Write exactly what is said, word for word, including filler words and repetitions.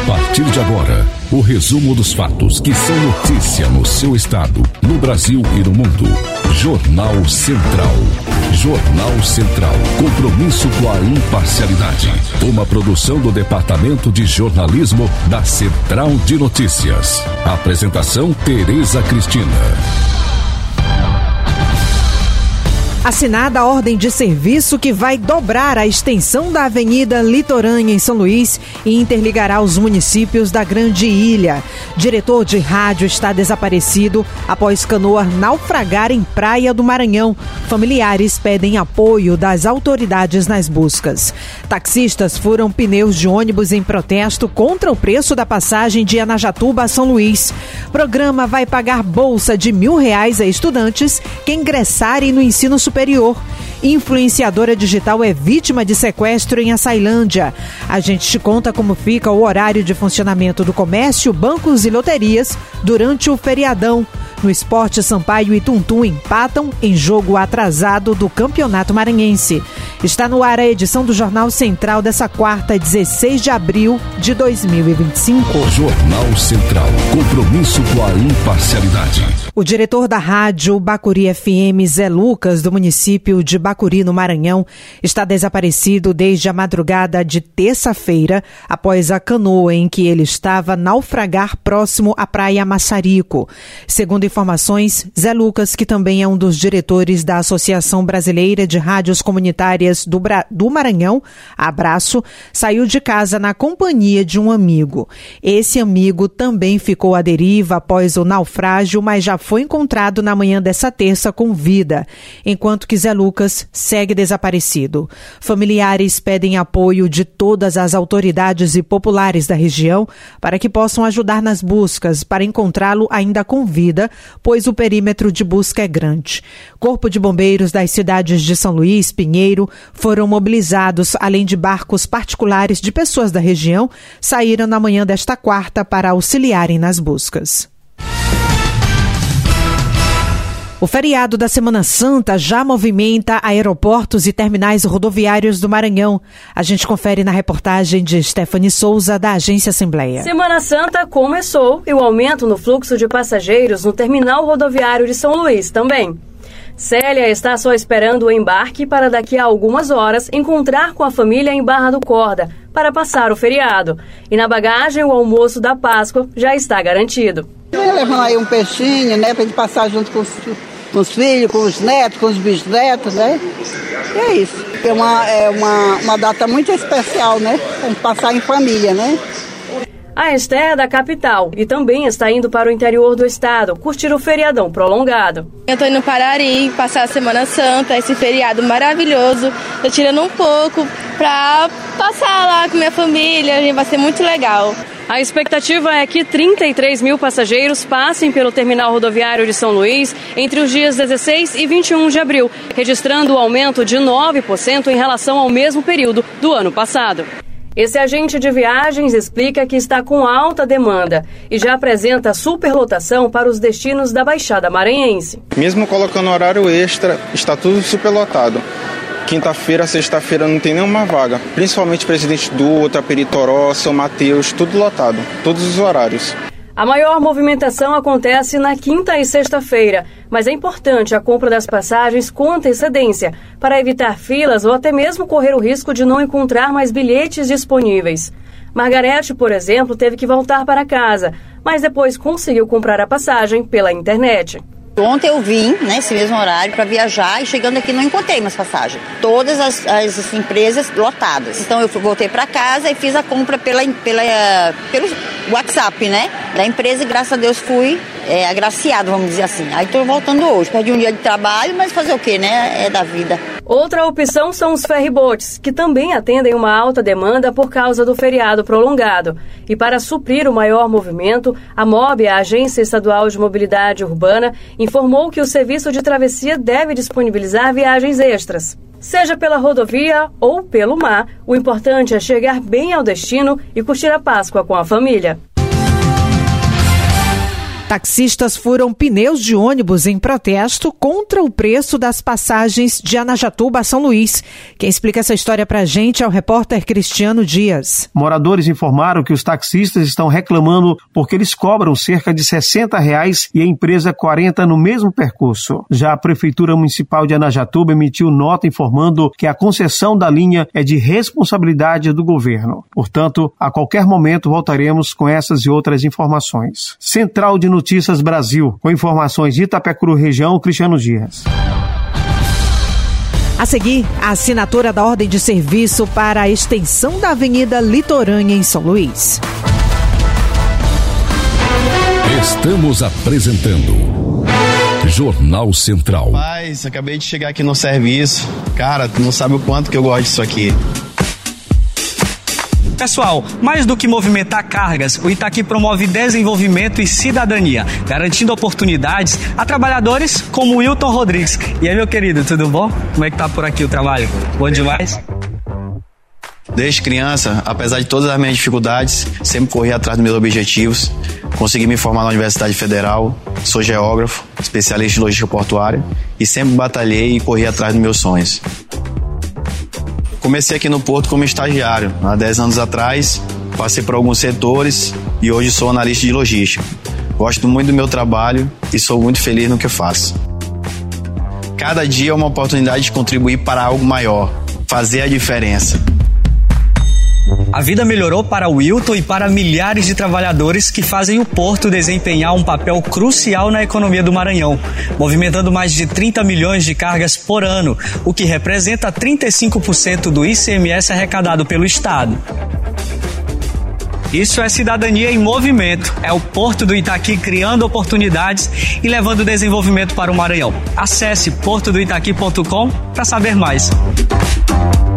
partir de agora, o resumo dos fatos que são notícia no seu estado, no Brasil e no mundo. Jornal Central. Jornal Central. Compromisso com a imparcialidade. Uma produção do Departamento de Jornalismo da Central de Notícias. Apresentação Tereza Cristina. Assinada a ordem de serviço que vai dobrar a extensão da Avenida Litorânea em São Luís e interligará os municípios da Grande Ilha. Diretor de rádio está desaparecido após canoa naufragar em Praia do Maranhão. Familiares pedem apoio das autoridades nas buscas. Taxistas furam pneus de ônibus em protesto contra o preço da passagem de Anajatuba a São Luís. Programa vai pagar bolsa de mil reais a estudantes que ingressarem no ensino superior. Superior. Influenciadora digital é vítima de sequestro em Açailândia. A gente te conta como fica o horário de funcionamento do comércio, bancos e loterias durante o feriadão. No esporte, Sampaio e Tuntum empatam em jogo atrasado do Campeonato Maranhense. Está no ar a edição do Jornal Central dessa quarta, dezesseis de abril de dois mil e vinte e cinco. Jornal Central. Compromisso com a imparcialidade. O diretor da rádio Bacuri F M, Zé Lucas, do município de Bacuri, no Maranhão, está desaparecido desde a madrugada de terça-feira, após a canoa em que ele estava naufragar próximo à Praia Massarico. Segundo informações, Zé Lucas, que também é um dos diretores da Associação Brasileira de Rádios Comunitárias do, Bra- do Maranhão, Abraço, saiu de casa na companhia de um amigo. Esse amigo também ficou à deriva após o naufrágio, mas já foi encontrado na manhã dessa terça com vida, enquanto que Zé Lucas segue desaparecido. Familiares pedem apoio de todas as autoridades e populares da região para que possam ajudar nas buscas para encontrá-lo ainda com vida, pois o perímetro de busca é grande. Corpo de bombeiros das cidades de São Luís, Pinheiro, foram mobilizados, além de barcos particulares de pessoas da região, saíram na manhã desta quarta para auxiliarem nas buscas. O feriado da Semana Santa já movimenta aeroportos e terminais rodoviários do Maranhão. A gente confere na reportagem de Stephanie Souza, da Agência Assembleia. Semana Santa começou e o aumento no fluxo de passageiros no terminal rodoviário de São Luís também. Célia está só esperando o embarque para daqui a algumas horas encontrar com a família em Barra do Corda para passar o feriado. E na bagagem o almoço da Páscoa já está garantido. Vem levando aí um peixinho, né, pra gente passar junto com os, com os filhos, com os netos, com os bisnetos, né? E é isso. É uma, é uma, uma data muito especial, né? Pra gente passar em família, né? A Esther é da capital e também está indo para o interior do estado curtir o feriadão prolongado. Eu estou indo para Ari, passar a Semana Santa, esse feriado maravilhoso. Estou tirando um pouco para passar lá com minha família, vai ser muito legal. A expectativa é que trinta e três mil passageiros passem pelo terminal rodoviário de São Luís entre os dias dezesseis e vinte e um de abril, registrando um aumento de nove por cento em relação ao mesmo período do ano passado. Esse agente de viagens explica que está com alta demanda e já apresenta superlotação para os destinos da Baixada Maranhense. Mesmo colocando horário extra, está tudo superlotado. Quinta-feira, sexta-feira não tem nenhuma vaga, principalmente Presidente Dutra, Peritoró, São Mateus, tudo lotado, todos os horários. A maior movimentação acontece na quinta e sexta-feira, mas é importante a compra das passagens com antecedência para evitar filas ou até mesmo correr o risco de não encontrar mais bilhetes disponíveis. Margarete, por exemplo, teve que voltar para casa, mas depois conseguiu comprar a passagem pela internet. Ontem eu vim, nesse mesmo horário, para viajar e chegando aqui não encontrei mais passagem. Todas as, as empresas lotadas. Então eu voltei para casa e fiz a compra pela, pela, pelo WhatsApp, né? Da empresa e graças a Deus fui é, agraciado, vamos dizer assim. Aí estou voltando hoje. Perdi um dia de trabalho, mas fazer o quê, né? É da vida. Outra opção são os ferryboats, que também atendem uma alta demanda por causa do feriado prolongado. E para suprir o maior movimento, a M O B, a Agência Estadual de Mobilidade Urbana, informou que o serviço de travessia deve disponibilizar viagens extras. Seja pela rodovia ou pelo mar, o importante é chegar bem ao destino e curtir a Páscoa com a família. Taxistas furam pneus de ônibus em protesto contra o preço das passagens de Anajatuba a São Luís. Quem explica essa história pra gente é o repórter Cristiano Dias. Moradores informaram que os taxistas estão reclamando porque eles cobram cerca de sessenta reais e a empresa quarenta no mesmo percurso. Já a Prefeitura Municipal de Anajatuba emitiu nota informando que a concessão da linha é de responsabilidade do governo. Portanto, a qualquer momento voltaremos com essas e outras informações. Central de Notícias Brasil, com informações de Itapecuru região, Cristiano Dias. A seguir, a assinatura da ordem de serviço para a extensão da Avenida Litorânea em São Luís. Estamos apresentando Jornal Central. Rapaz, acabei de chegar aqui no serviço. Cara, tu não sabe o quanto que eu gosto disso aqui. Pessoal, mais do que movimentar cargas, o Itaqui promove desenvolvimento e cidadania, garantindo oportunidades a trabalhadores como o Wilton Rodrigues. E aí, meu querido, tudo bom? Como é que tá por aqui o trabalho? Bom demais? Desde criança, apesar de todas as minhas dificuldades, sempre corri atrás dos meus objetivos. Consegui me formar na Universidade Federal, sou geógrafo, especialista em logística portuária e sempre batalhei e corri atrás dos meus sonhos. Comecei aqui no Porto como estagiário, há dez anos atrás, passei por alguns setores e hoje sou analista de logística. Gosto muito do meu trabalho e sou muito feliz no que faço. Cada dia é uma oportunidade de contribuir para algo maior, fazer a diferença. A vida melhorou para o Wilton e para milhares de trabalhadores que fazem o Porto desempenhar um papel crucial na economia do Maranhão, movimentando mais de trinta milhões de cargas por ano, o que representa trinta e cinco por cento do I C M S arrecadado pelo Estado. Isso é cidadania em movimento. É o Porto do Itaqui criando oportunidades e levando desenvolvimento para o Maranhão. Acesse porto do itaqui ponto com para saber mais.